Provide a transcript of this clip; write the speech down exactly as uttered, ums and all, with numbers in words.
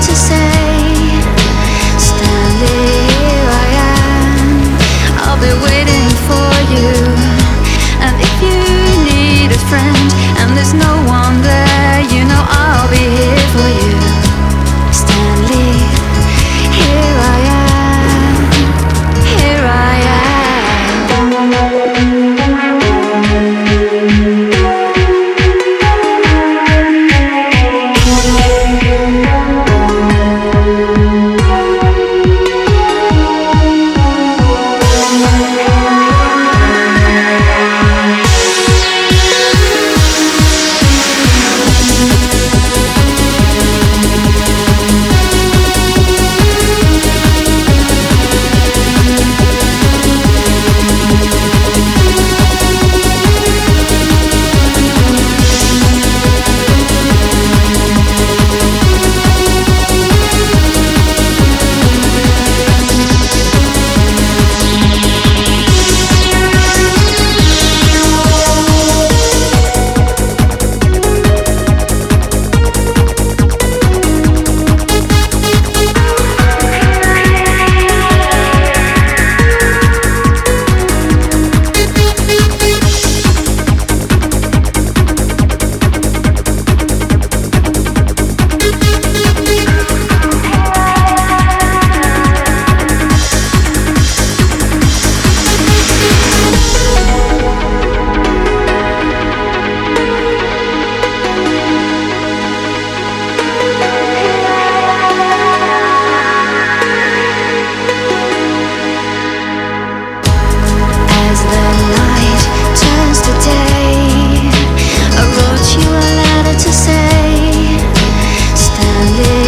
to say. Stanley, here I am, I'll be waiting for you. And if you need a friend and there's no one there, you know I'll be here for you. Stanley, here I am, here I to say. Stanley,